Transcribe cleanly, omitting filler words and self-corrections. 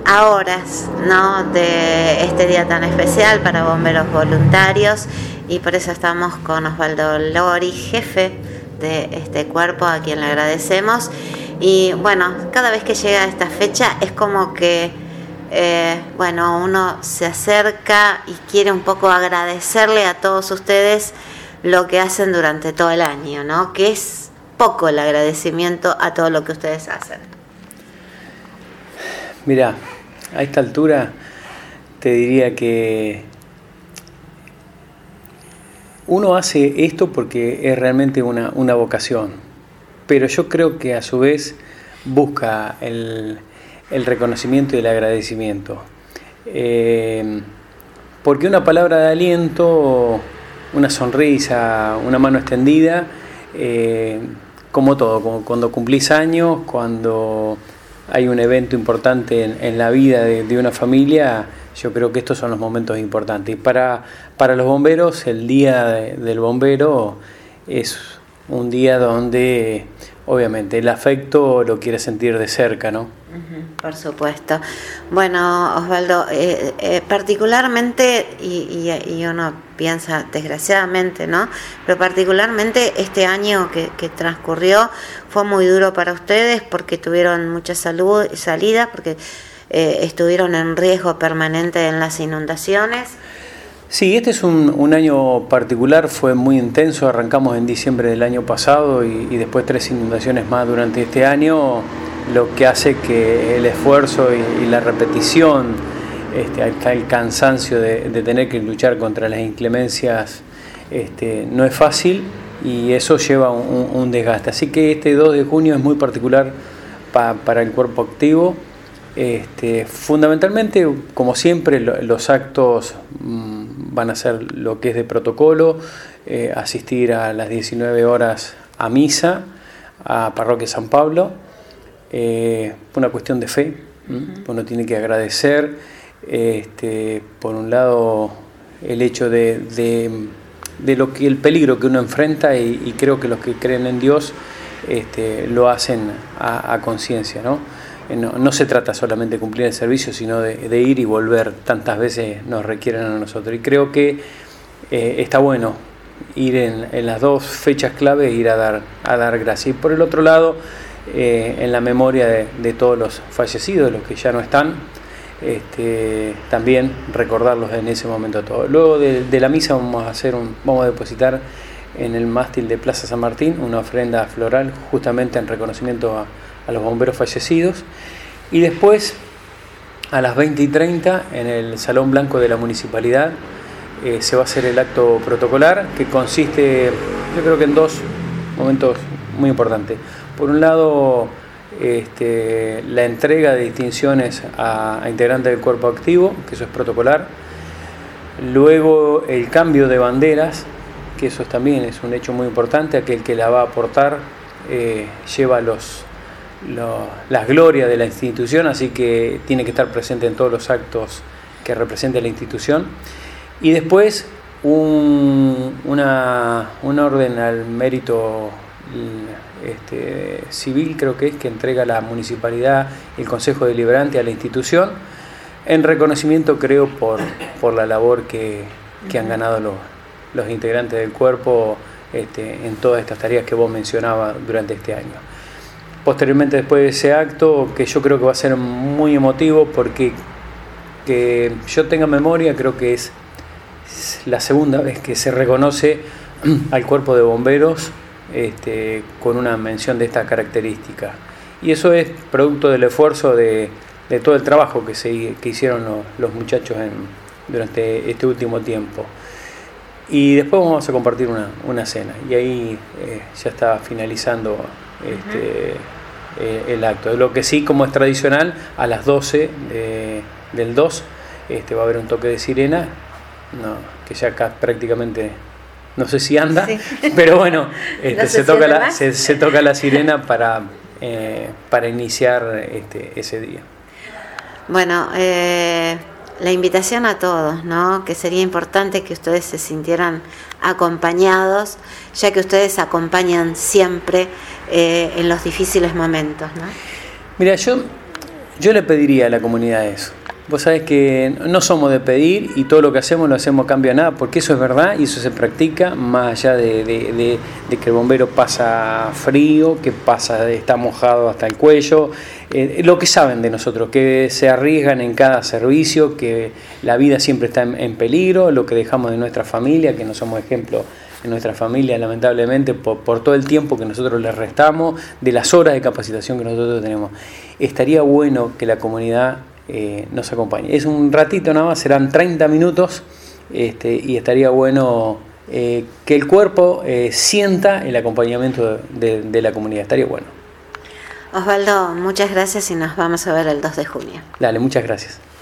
a horas, ¿no?, de este día tan especial para bomberos voluntarios, y por eso estamos con Osvaldo Lori, jefe de este cuerpo, a quien le agradecemos. Y bueno, cada vez que llega esta fecha es como que uno se acerca y quiere un poco agradecerle a todos ustedes lo que hacen durante todo el año, ¿no?, que es poco el agradecimiento a todo lo que ustedes hacen. Mira, a esta altura te diría que uno hace esto porque es realmente una vocación, pero yo creo que a su vez busca el reconocimiento y el agradecimiento. Porque una palabra de aliento, una sonrisa, una mano extendida, como todo, como cuando cumplís años, cuando hay un evento importante en la vida de una familia, yo creo que estos son los momentos importantes. Y para los bomberos, el Día del Bombero es un día donde obviamente el afecto lo quiere sentir de cerca, ¿no? Por supuesto. Bueno, Osvaldo, particularmente, y uno piensa desgraciadamente, ¿no?, pero particularmente este año que transcurrió fue muy duro para ustedes porque tuvieron mucha salida, porque estuvieron en riesgo permanente en las inundaciones. Sí, este es un año particular, fue muy intenso, arrancamos en diciembre del año pasado y después 3 inundaciones más durante este año, lo que hace que el esfuerzo y la repetición, hasta el cansancio de tener que luchar contra las inclemencias, no es fácil, y eso lleva un desgaste. Así que este 2 de junio es muy particular para el cuerpo activo. Fundamentalmente, como siempre, los actos van a ser lo que es de protocolo, asistir a las 19 horas a misa, a Parroquia San Pablo, una cuestión de fe. Uno tiene que agradecer, por un lado, el hecho de lo que el peligro que uno enfrenta, y creo que los que creen en Dios lo hacen a conciencia, ¿no? No se trata solamente de cumplir el servicio, sino de ir y volver, tantas veces nos requieren a nosotros. Y creo que está bueno ir en las 2 fechas clave, ir a dar gracias. Y por el otro lado, en la memoria de todos los fallecidos, los que ya no están, también recordarlos en ese momento a todos. Luego de la misa vamos a depositar en el mástil de Plaza San Martín una ofrenda floral, justamente en reconocimiento a los bomberos fallecidos, y después a las 20:30 en el Salón Blanco de la Municipalidad se va a hacer el acto protocolar, que consiste, yo creo que en 2 momentos muy importantes. Por un lado, la entrega de distinciones a integrantes del cuerpo activo, que eso es protocolar. Luego el cambio de banderas, que eso también es un hecho muy importante. Aquel que la va a aportar lleva las glorias de la institución, así que tiene que estar presente en todos los actos que represente la institución. Y después un orden al mérito civil, creo que entrega la municipalidad y el Consejo Deliberante a la institución, en reconocimiento, creo, por la labor que han ganado los integrantes del cuerpo en todas estas tareas que vos mencionabas durante este año. Posteriormente, después de ese acto, que yo creo que va a ser muy emotivo, porque que yo tenga memoria, creo que es la segunda vez que se reconoce al cuerpo de bomberos con una mención de esta característica. Y eso es producto del esfuerzo de todo el trabajo que hicieron los muchachos durante este último tiempo. Y después vamos a compartir una cena, y ahí ya está finalizando el acto. Lo que sí, como es tradicional, a las 12 del 2 va a haber un toque de sirena, que ya acá prácticamente no sé si anda, sí. Pero bueno, se toca la sirena para iniciar ese día. Bueno, la invitación a todos, ¿no? Que sería importante que ustedes se sintieran acompañados, ya que ustedes acompañan siempre en los difíciles momentos, ¿no? Mira, yo Yo le pediría a la comunidad eso. Vos sabés que no somos de pedir y todo lo que hacemos lo hacemos a cambio de nada, porque eso es verdad y eso se practica, más allá de que el bombero pasa frío, que está mojado hasta el cuello, lo que saben de nosotros, que se arriesgan en cada servicio, que la vida siempre está en peligro, lo que dejamos de nuestra familia, que no somos ejemplo en nuestra familia, lamentablemente, por todo el tiempo que nosotros les restamos, de las horas de capacitación que nosotros tenemos. Estaría bueno que la comunidad nos acompañe. Es un ratito nada más, serán 30 minutos, y estaría bueno que el cuerpo sienta el acompañamiento de la comunidad. Estaría bueno. Osvaldo, muchas gracias y nos vamos a ver el 2 de junio. Dale, muchas gracias.